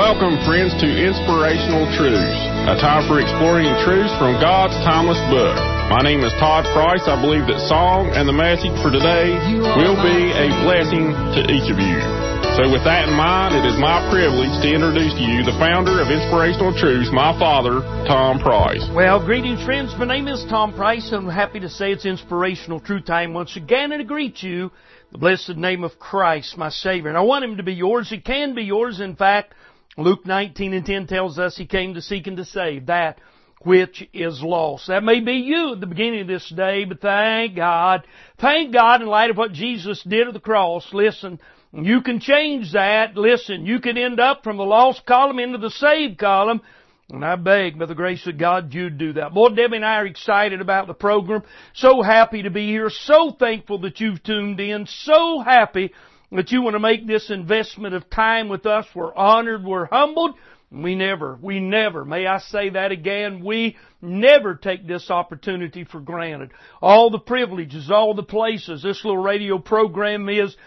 Welcome, friends, to Inspirational Truths, a time for exploring truths from God's timeless book. My name is Todd Price. I believe that song and the message for today will be a blessing to each of you. So with that in mind, it is my privilege to introduce to you the founder of Inspirational Truths, my father, Tom Price. Well, greetings, friends. My name is Tom Price, and I'm happy to say it's Inspirational Truth Time once again, and to greet you the blessed name of Christ, my Savior. And I want Him to be yours. He can be yours. In fact, Luke 19:10 tells us He came to seek and to save that which is lost. That may be you at the beginning of this day, but thank God in light of what Jesus did at the cross. Listen, you can change that. Listen, you can end up from the lost column into the saved column. And I beg, by the grace of God, you'd do that. Boy, Debbie and I are excited about the program. So happy to be here. So thankful that you've tuned in. So happy that you want to make this investment of time with us. We're honored. We're humbled. We never, may I say that again, we never take this opportunity for granted. All the privileges, all the places this little radio program is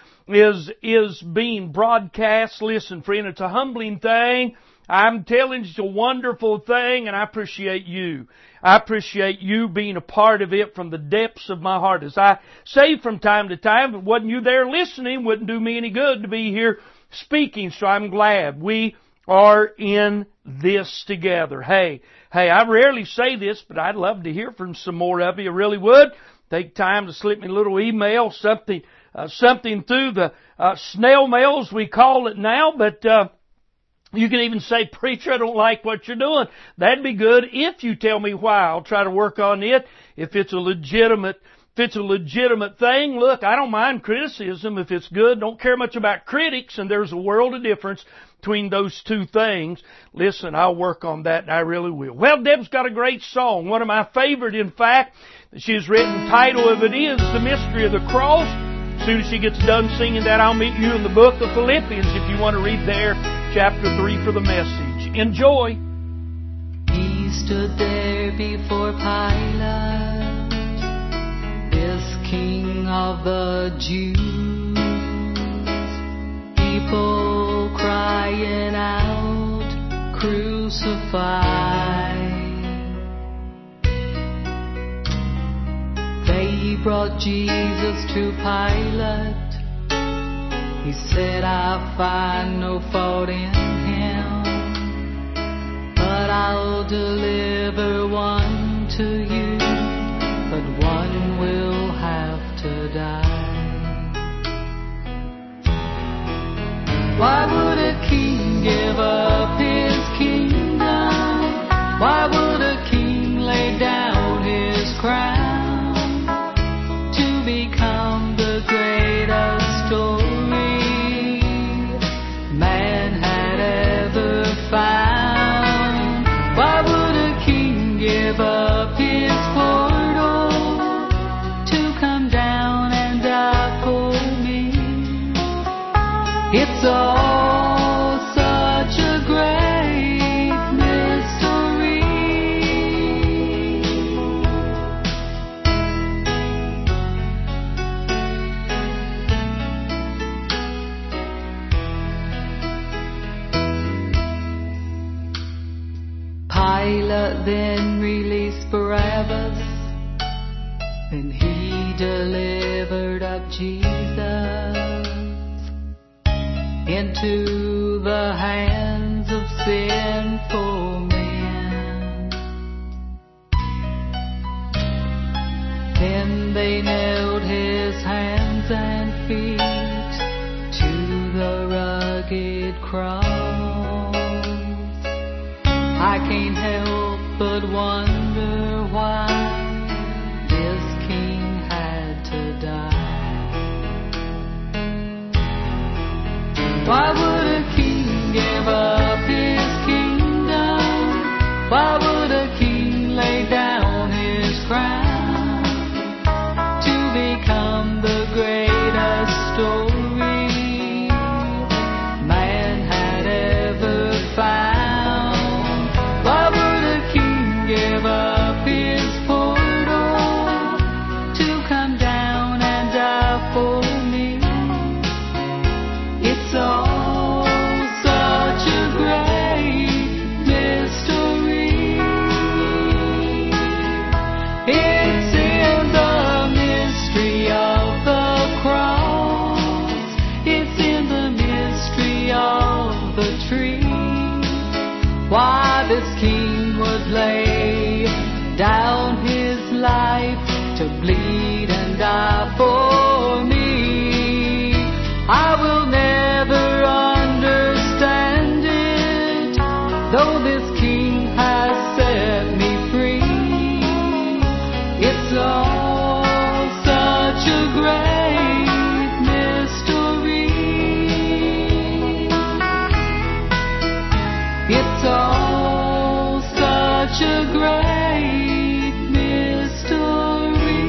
being broadcast. Listen, friend, it's a humbling thing. I'm telling you, it's a wonderful thing, and I appreciate you. I appreciate you being a part of it from the depths of my heart. As I say from time to time, if it wasn't you there listening, it wouldn't do me any good to be here speaking, so I'm glad we are in this together. Hey, I rarely say this, but I'd love to hear from some more of you. I really would. Take time to slip me a little email, something through the snail mail, as we call it now, but you can even say, preacher, I don't like what you're doing. That'd be good if you tell me why. I'll try to work on it. If it's a legitimate thing, look, I don't mind criticism if it's good. Don't care much about critics, and there's a world of difference between those two things. Listen, I'll work on that, and I really will. Well, Deb's got a great song. One of my favorite, in fact, that she's written. The title of it is The Mystery of the Cross. As soon as she gets done singing that, I'll meet you in the book of Philippians if you want to read there, chapter 3 for the message. Enjoy. He stood there before Pilate, this King of the Jews. People crying out, crucify. They brought Jesus to Pilate. He said, I find no fault in him, but I'll deliver one to you, but one will have to die. Why would a king give up his kingdom? Why would a king lay down his crown to become the greatest story man had ever found? Why would a king give up his portal to come down and die for me? It's all such a great mystery. Pilate then released Barabbas, and he delivered up Jesus into the hands of sinful men. Then they nailed his hands and feet to the rugged cross. I can't help but wonder why this king had to die. Why would a king give up his kingdom? Why would a king lay down his crown to become the greatest story man had ever found? Why would a king give up his portal to come down and die for me? It's all this king would lay down his life to bleed and die for me. I will never understand it, though this king has set me free. It's all such a great mystery. It's all such a great mystery.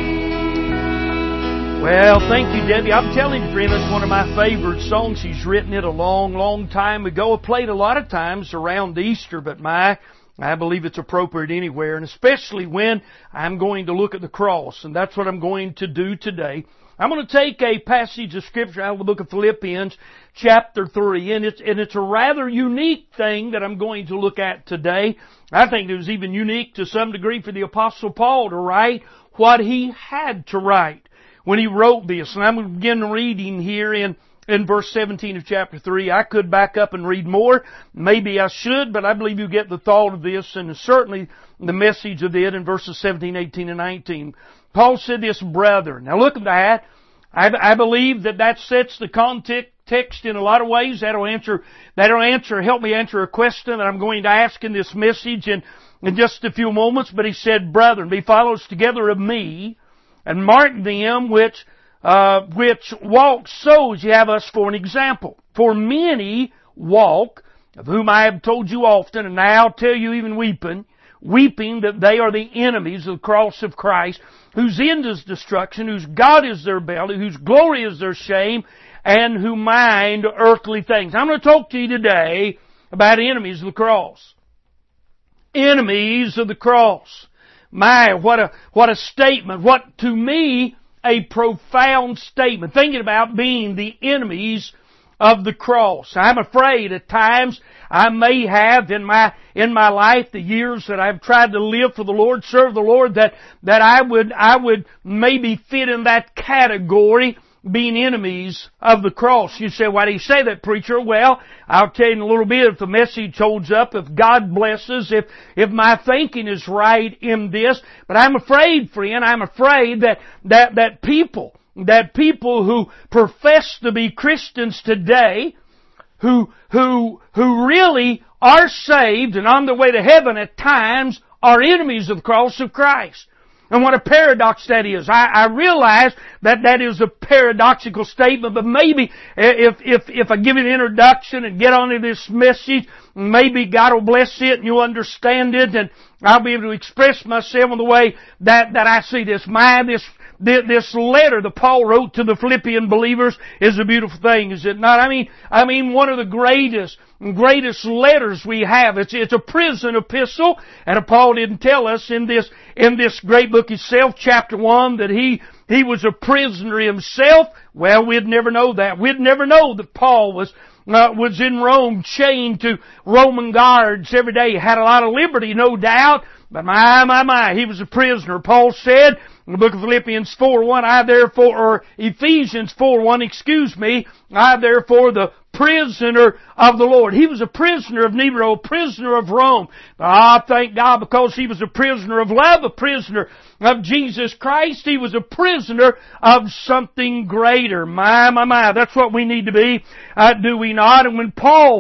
Well, thank you, Debbie. I'm telling you, friend, that's one of my favorite songs. She's written it a long, long time ago. I played a lot of times around Easter, but I believe it's appropriate anywhere, and especially when I'm going to look at the cross, and that's what I'm going to do today. I'm going to take a passage of Scripture out of the book of Philippians, chapter 3, and it's a rather unique thing that I'm going to look at today. I think it was even unique to some degree for the Apostle Paul to write what he had to write when he wrote this. And I'm going to begin reading here in verse 17 of chapter 3. I could back up and read more. Maybe I should, but I believe you get the thought of this and certainly the message of it in verses 17, 18, and 19. Paul said this, brethren. Now look at that. I believe that sets the context in a lot of ways. That'll help me answer a question that I'm going to ask in this message in just a few moments. But he said, brethren, be followers together of me, and mark them which walk so as ye have us for an example. For many walk, of whom I have told you often, and now tell you even weeping that they are the enemies of the cross of Christ, whose end is destruction, whose God is their belly, whose glory is their shame, and who mind earthly things. I'm going to talk to you today about enemies of the cross. Enemies of the cross. My, what a statement. What, to me, a profound statement. Thinking about being the enemies of the cross. I'm afraid at times I may have in my life, the years that I've tried to live for the Lord, serve the Lord, that I would maybe fit in that category, being enemies of the cross. You say, why do you say that, preacher? Well, I'll tell you in a little bit if the message holds up, if God blesses, if my thinking is right in this. But I'm afraid, friend, that people who profess to be Christians today, who really are saved and on their way to heaven at times, are enemies of the cross of Christ. And what a paradox that is. I realize that is a paradoxical statement, but maybe if I give it an introduction and get on to this message, maybe God will bless it and you'll understand it, and I'll be able to express myself in the way that I see this. This letter that Paul wrote to the Philippian believers is a beautiful thing, is it not? I mean, one of the greatest letters we have. It's a prison epistle, and Paul didn't tell us in this great book itself, chapter 1, that he was a prisoner himself. Well, we'd never know that. We'd never know that Paul was in Rome, chained to Roman guards every day. He had a lot of liberty, no doubt, but my, he was a prisoner. Paul said in the book of Philippians 4:1, or Ephesians 4:1, I therefore the prisoner of the Lord. He was a prisoner of Nero, a prisoner of Rome. But thank God, because he was a prisoner of love, a prisoner of Jesus Christ, he was a prisoner of something greater. My, that's what we need to be, do we not? And when Paul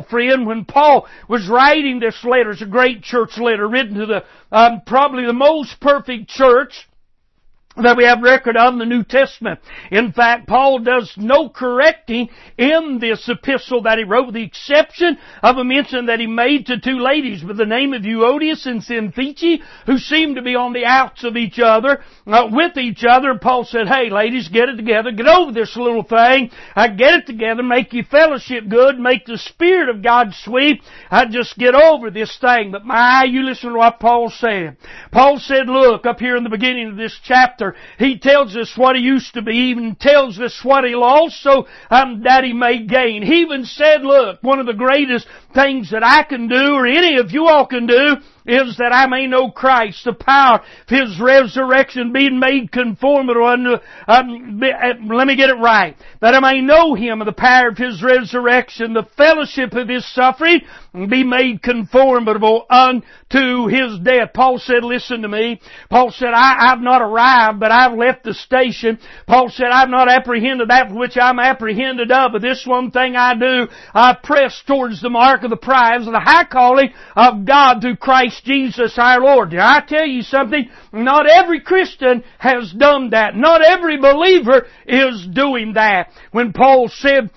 was writing this letter, it's a great church letter written to the probably the most perfect church that we have record of in the New Testament. In fact, Paul does no correcting in this epistle that he wrote, with the exception of a mention that he made to two ladies by the name of Euodias and Syntyche, who seemed to be on the outs of each other, with each other. And Paul said, hey ladies, get it together, get over this little thing, get it together, make your fellowship good, make the Spirit of God sweet, just get over this thing. But you listen to what Paul said. Paul said, look, up here in the beginning of this chapter, he tells us what he used to be, even tells us what he lost, so that he may gain. He even said, look, one of the greatest things that I can do or any of you all can do is that I may know Christ, the power of His resurrection, being made conformable unto, let me get it right, that I may know Him, the power of His resurrection, the fellowship of His suffering, and be made conformable unto His death. Paul said, listen to me. Paul said, I've not arrived, but I've left the station. Paul said, I've not apprehended that which I'm apprehended of, but this one thing I do, I press towards the mark of the prize of the high calling of God through Christ Jesus our Lord. Did I tell you something? Not every Christian has done that. Not every believer is doing that. When Paul said,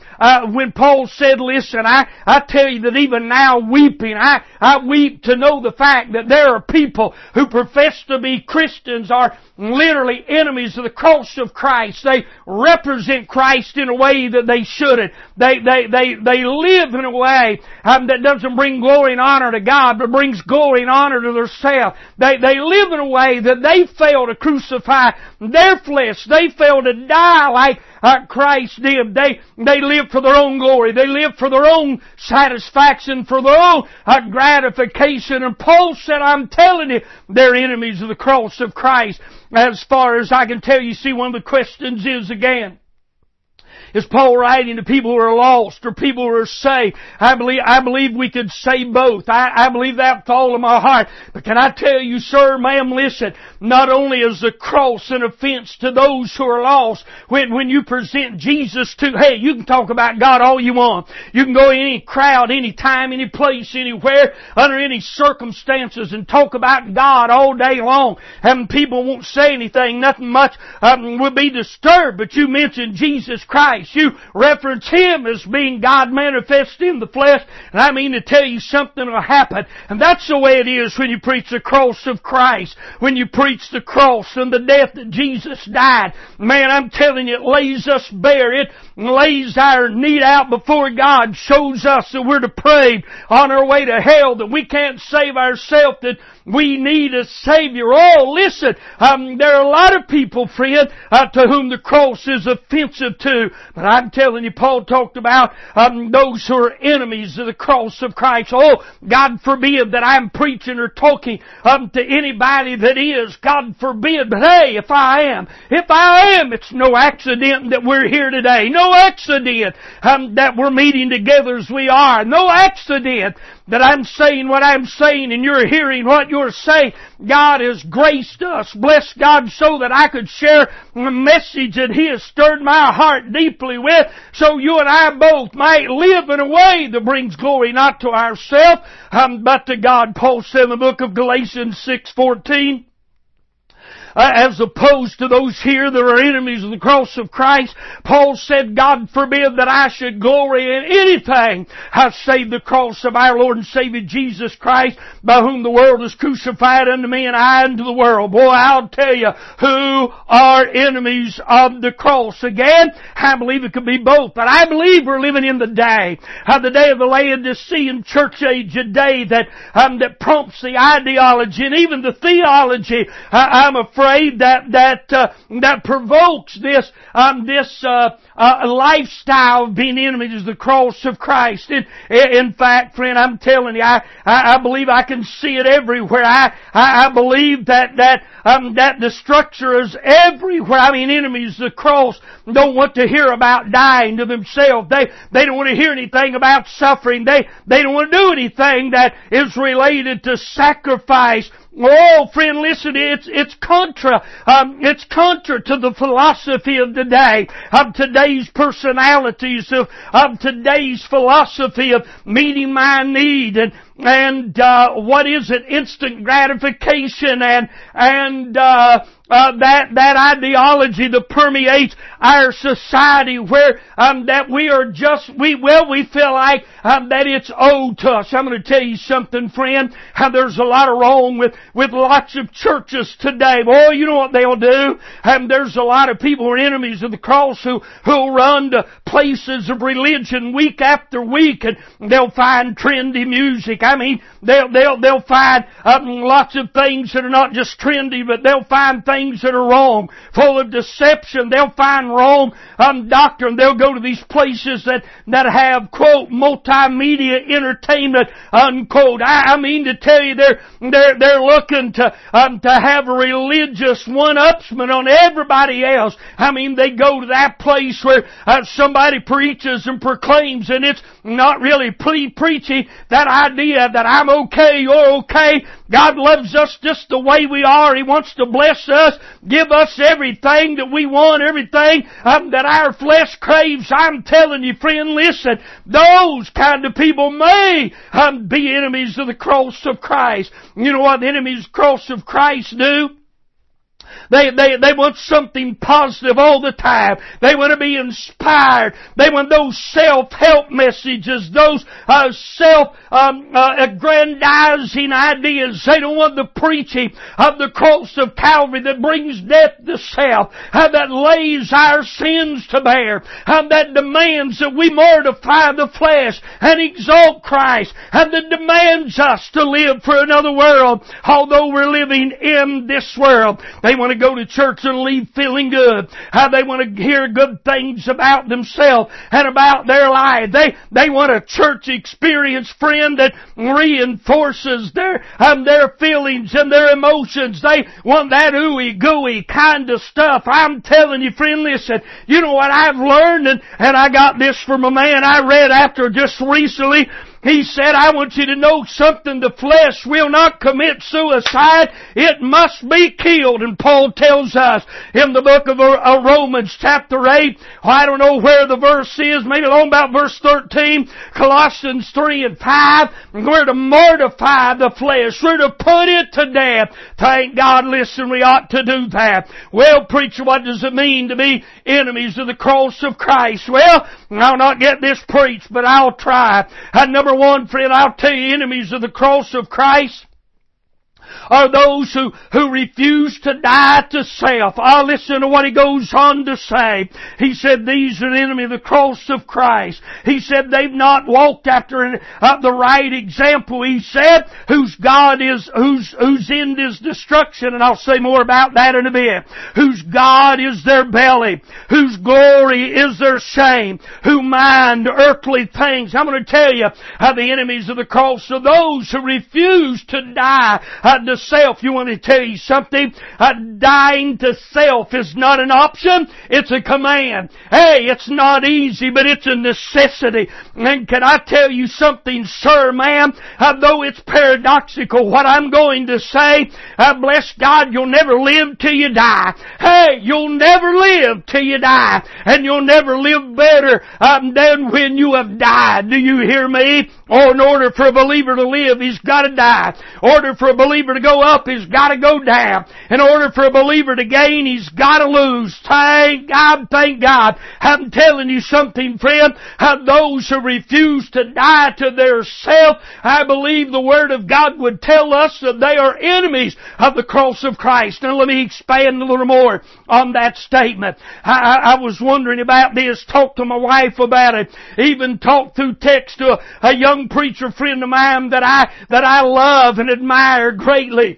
listen, I tell you that even now weeping, I weep to know the fact that there are people who profess to be Christians are literally enemies of the cross of Christ. They represent Christ in a way that they shouldn't. They live in a way that doesn't bring glory and honor to God, but brings glory and honor to themselves. They live in a way that they fail to crucify their flesh. They fail to die like Christ did. They live for their own glory. They live for their own satisfaction, for their own gratification. And Paul said, I'm telling you, they're enemies of the cross of Christ. As far as I can tell you, see, one of the questions is again, is Paul writing to people who are lost or people who are saved? I believe we could say both. I believe that with all of my heart. But can I tell you, sir, ma'am, listen, not only is the cross an offense to those who are lost, when you present Jesus to, hey, you can talk about God all you want. You can go in any crowd, any time, any place, anywhere, under any circumstances and talk about God all day long. And people won't say anything, nothing much will be disturbed, but you mention Jesus Christ. You reference Him as being God manifest in the flesh, and I mean to tell you something will happen. And that's the way it is when you preach the cross of Christ. When you preach the cross and the death that Jesus died. Man, I'm telling you, it lays us bare. It lays our need out before God, shows us that we're depraved, on our way to hell, that we can't save ourselves, that we need a Savior. Oh, listen, there are a lot of people, friend, to whom the cross is offensive to. But I'm telling you, Paul talked about those who are enemies of the cross of Christ. Oh, God forbid that I'm preaching or talking to anybody that is. God forbid. But hey, if I am, it's no accident that we're here today. No accident that we're meeting together as we are. No accident that I'm saying what I'm saying and you're hearing what you're saying. God has graced us. Bless God so that I could share a message that He has stirred my heart deeply with, so you and I both might live in a way that brings glory not to ourselves, but to God. Paul said in the book of Galatians 6:14, as opposed to those here that are enemies of the cross of Christ, Paul said, God forbid that I should glory in anything save the cross of our Lord and Savior Jesus Christ, by whom the world is crucified unto me and I unto the world. Boy, I'll tell you, who are enemies of the cross. Again, I believe it could be both, but I believe we're living in the day of the Laodicean church age, a day that prompts the ideology and even the theology, I'm afraid, that provokes this lifestyle of being enemies of the cross of Christ. In fact, friend, I'm telling you, I believe I can see it everywhere. I believe that the structure is everywhere. I mean, enemies of the cross don't want to hear about dying to themselves. They don't want to hear anything about suffering. They don't want to do anything that is related to sacrifice. Oh, friend, listen, it's contra to the philosophy of today, of today's personalities, of today's philosophy of meeting my need and what is it? Instant gratification and that ideology that permeates our society, where that we feel like that it's owed to us. I'm going to tell you something, friend. There's a lot of wrong with lots of churches today. Boy, you know what they'll do? There's a lot of people who are enemies of the cross who'll run to places of religion week after week, and they'll find trendy music. I mean, they'll find lots of things that are not just trendy, but they'll find things that are wrong, full of deception. They'll find wrong doctrine. They'll go to these places that have, quote, multimedia entertainment, unquote. I mean to tell you, they're looking to have a religious one-upsman on everybody else. I mean, they go to that place where somebody preaches and proclaims, and it's not really preaching that idea that I'm okay, you're okay. God loves us just the way we are. He wants to bless us, give us everything that we want, everything that our flesh craves. I'm telling you, friend, listen, those kind of people may be enemies of the cross of Christ. You know what the enemies of the cross of Christ do? They want something positive all the time. They want to be inspired. They want those self-help messages, those self-aggrandizing ideas. They don't want the preaching of the cross of Calvary that brings death to self, that lays our sins to bear, that demands that we mortify the flesh and exalt Christ, and that demands us to live for another world, although we're living in this world. They want to go to church and leave feeling good. They want to hear good things about themselves and about their life. They want a church experience, friend, that reinforces their feelings and their emotions. They want that ooey gooey kind of stuff. I'm telling you, friend, listen, you know what I've learned, and I got this from a man I read after just recently. He said, I want you to know something. The flesh will not commit suicide. It must be killed. And Paul tells us in the book of Romans chapter 8, I don't know where the verse is, maybe along about verse 13, Colossians 3 and 5, we're to mortify the flesh. We're to put it to death. Thank God, listen, we ought to do that. Well, preacher, what does it mean to be enemies of the cross of Christ? Well, I'll not get this preached, but I'll try. Number one, friend, I'll tell you, enemies of the cross of Christ are those who refuse to die to self. Listen to what he goes on to say. He said, these are the enemy of the cross of Christ. He said, they've not walked after the right example. He said, whose end is destruction, and I'll say more about that in a bit. Whose God is their belly, whose glory is their shame, who mind earthly things. I'm going to tell you, the enemies of the cross are those who refuse to die to self. You want to tell you something? Dying to self is not an option. It's a command. Hey, it's not easy, but it's a necessity. And can I tell you something, sir, ma'am? Though it's paradoxical what I'm going to say, bless God, you'll never live till you die. Hey, you'll never live till you die. And you'll never live better than when you have died. Do you hear me? Or in order for a believer to live, he's got to die. In order for a believer to go up, he's got to go down. In order for a believer to gain, he's got to lose. Thank God, thank God. I'm telling you something, friend. Those who refuse to die to their self, I believe the Word of God would tell us that they are enemies of the cross of Christ. Now let me expand a little more on that statement. I was wondering about this, talked to my wife about it, even talked through text to a young preacher friend of mine that I love and admire greatly.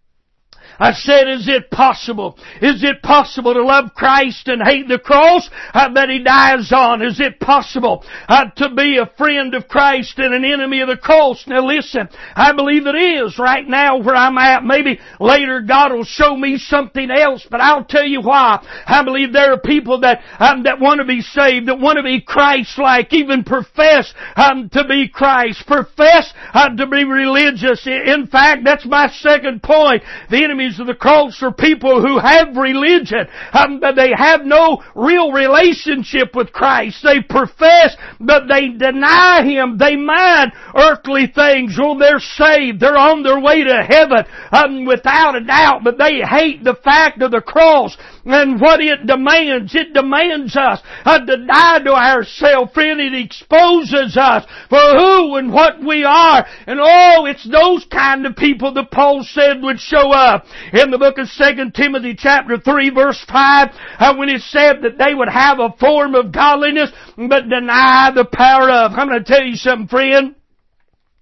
I said, is it possible? Is it possible to love Christ and hate the cross that He dies on? Is it possible to be a friend of Christ and an enemy of the cross? Now listen, I believe it is right now where I'm at. Maybe later God will show me something else, but I'll tell you why. I believe there are people that want to be saved, that want to be Christ-like, even profess to be Christ, profess to be religious. In fact, that's my second point. The enemy of the cross are people who have religion, but they have no real relationship with Christ. They profess, but they deny Him. They mind earthly things. Well, they're saved. They're on their way to heaven without a doubt, but they hate the fact of the cross and what it demands. It demands us to die to ourselves. Friend, it exposes us for who and what we are. And it's those kind of people that Paul said would show up in the book of 2 Timothy chapter 3 verse 5 when it said that they would have a form of godliness but deny the power of. I'm going to tell you something, friend.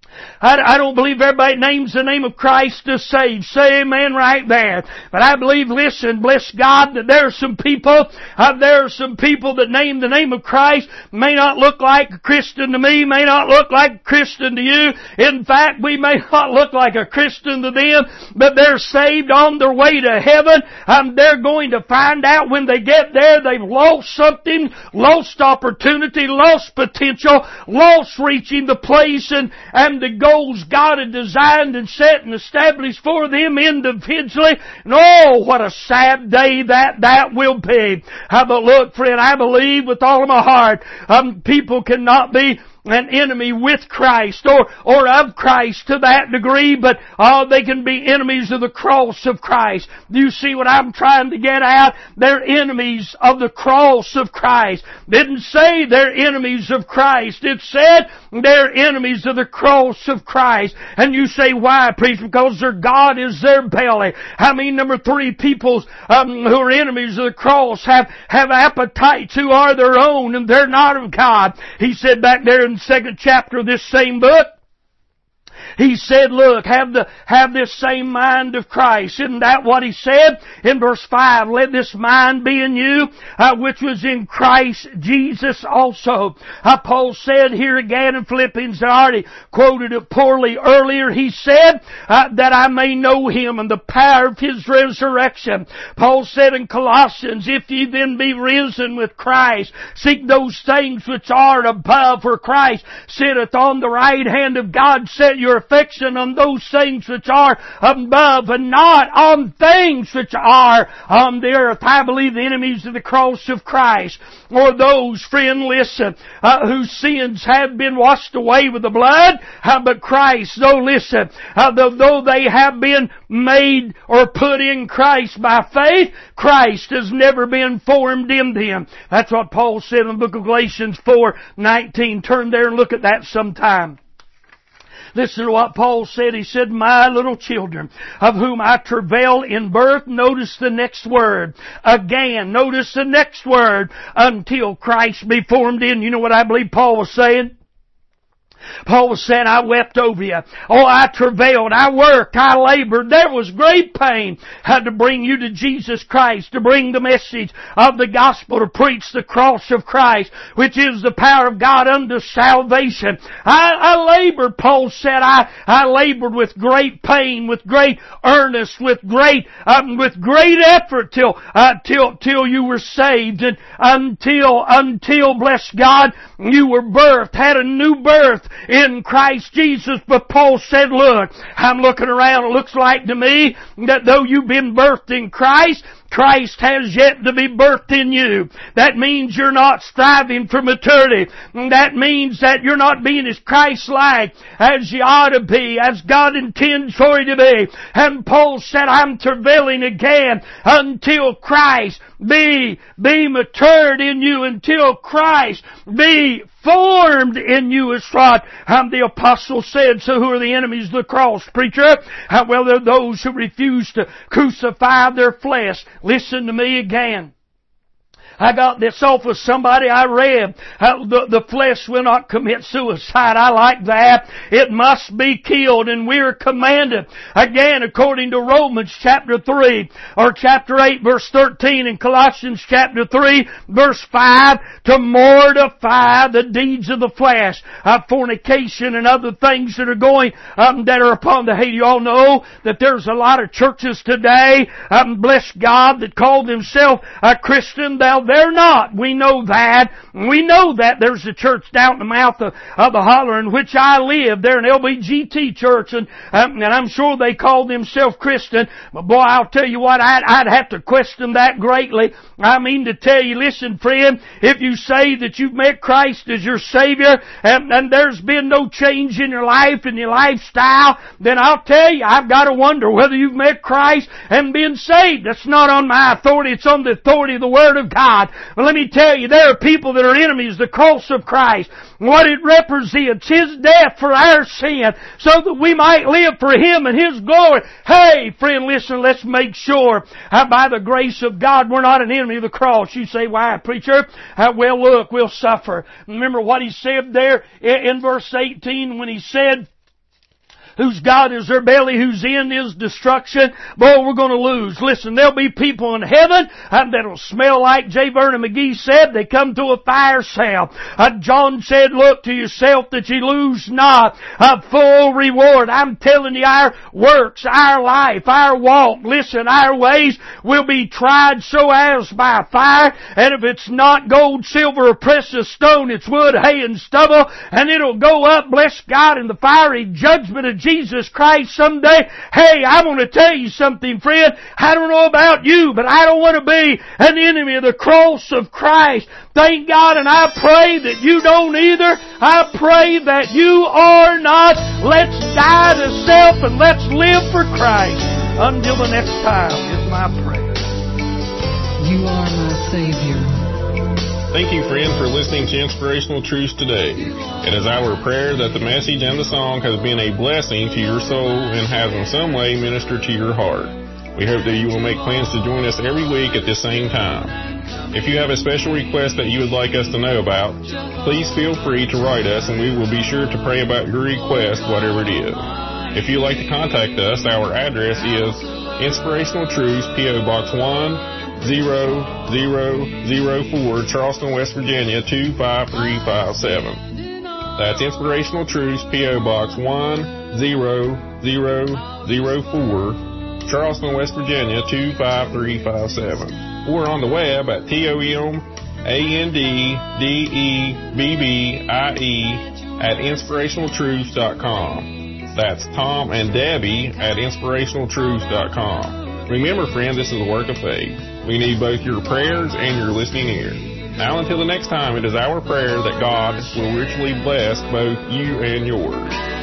I don't believe everybody names the name of Christ is saved. Say amen right there. But I believe, listen, bless God, that there are some people that name the name of Christ, may not look like a Christian to me, may not look like a Christian to you. In fact, we may not look like a Christian to them, but they're saved on their way to heaven. They're going to find out when they get there they've lost something, lost opportunity, lost potential, lost reaching the place and the goals God had designed and set and established for them individually. And oh, what a sad day that will be. But look, friend, I believe with all of my heart, people cannot be an enemy with Christ or of Christ to that degree, but they can be enemies of the cross of Christ. Do you see what I'm trying to get at? They're enemies of the cross of Christ. It didn't say they're enemies of Christ. It said they're enemies of the cross of Christ. And you say, why, preacher? Because their God is their belly. I mean, number 3, people who are enemies of the cross have appetites who are their own and they're not of God. He said back there in the 2nd chapter of this same book, He said, look, have this same mind of Christ. Isn't that what He said? In verse 5, let this mind be in you, which was in Christ Jesus also. Paul said here again in Philippians, I already quoted it poorly earlier, he said, that I may know Him and the power of His resurrection. Paul said in Colossians, if ye then be risen with Christ, seek those things which are above, where Christ sitteth on the right hand of God. Set your affection on those things which are above and not on things which are on the earth. I believe the enemies of the cross of Christ, or those, friend, listen, whose sins have been washed away with the blood, but Christ, though they have been made or put in Christ by faith, Christ has never been formed in them. That's what Paul said in the book of Galatians 4:19. Turn there and look at that sometime. Listen to what Paul said. He said, my little children, of whom I travail in birth. Notice the next word. Again, notice the next word. Until Christ be formed in. You know what I believe Paul was saying? Paul was saying, I wept over you. Oh, I travailed. I worked. I labored. There was great pain. Had to bring you to Jesus Christ, to bring the message of the gospel, to preach the cross of Christ, which is the power of God unto salvation. I labored, Paul said. I labored with great pain, with great earnest, with great effort till you were saved, and until, bless God, you were birthed, had a new birth in Christ Jesus. But Paul said, look, I'm looking around, it looks like to me that though you've been birthed in Christ, Christ has yet to be birthed in you. That means you're not striving for maturity. That means that you're not being as Christ-like as you ought to be, as God intends for you to be. And Paul said, I'm travailing again until Christ be matured in you, until Christ be formed in you, is what the apostle said. So who are the enemies of the cross, preacher? Well, they're those who refuse to crucify their flesh. Listen to me again. I got this off of somebody I read. The flesh will not commit suicide. I like that. It must be killed, and we're commanded, again, according to Romans chapter 3, or chapter 8 verse 13, and Colossians chapter 3 verse 5, to mortify the deeds of the flesh, fornication and other things that are going, that are upon the hate. You all know that there's a lot of churches today, bless God, that call themselves a Christian. They're not. We know that. We know that there's a church down in the mouth of the holler in which I live. They're an LBGT church, and I'm sure they call themselves Christian. But boy, I'll tell you what, I'd have to question that greatly. I mean to tell you, listen, friend, if you say that you've met Christ as your Savior, and there's been no change in your life and your lifestyle, then I'll tell you, I've got to wonder whether you've met Christ and been saved. That's not on my authority. It's on the authority of the Word of God. Well, let me tell you, there are people that are enemies of the cross of Christ. What it represents, His death for our sin, so that we might live for Him and His glory. Hey, friend, listen, let's make sure, by the grace of God, we're not an enemy of the cross. You say, why, preacher? Well, look, we'll suffer. Remember what He said there in verse 18 when He said, whose God is their belly, whose end is destruction, boy, we're going to lose. Listen, there'll be people in heaven that'll smell like J. Vernon McGee said, they come to a fire sale. John said, look to yourself that you lose not a full reward. I'm telling you, our works, our life, our walk, listen, our ways will be tried so as by fire, and if it's not gold, silver, or precious stone, it's wood, hay, and stubble, and it'll go up, bless God, in the fiery judgment of Jesus Christ someday. Hey, I want to tell you something, friend. I don't know about you, but I don't want to be an enemy of the cross of Christ. Thank God, and I pray that you don't either. I pray that you are not. Let's die to self and let's live for Christ. Until the next time is my prayer. You are my Savior. Thank you, friend, for listening to Inspirational Truths today. It is our prayer that the message and the song has been a blessing to your soul and has in some way ministered to your heart. We hope that you will make plans to join us every week at the same time. If you have a special request that you would like us to know about, please feel free to write us and we will be sure to pray about your request, whatever it is. If you'd like to contact us, our address is Inspirational Truths, P.O. Box 10004, Charleston, West Virginia, 25357. That's Inspirational Truths, P.O. Box 10004, Charleston, West Virginia, 25357. Or on the web at TomAndDebbie@InspirationalTruths.com. That's Tom and Debbie at InspirationalTruths.com. Remember, friend, this is a work of faith. We need both your prayers and your listening ear. Now until the next time, it is our prayer that God will richly bless both you and yours.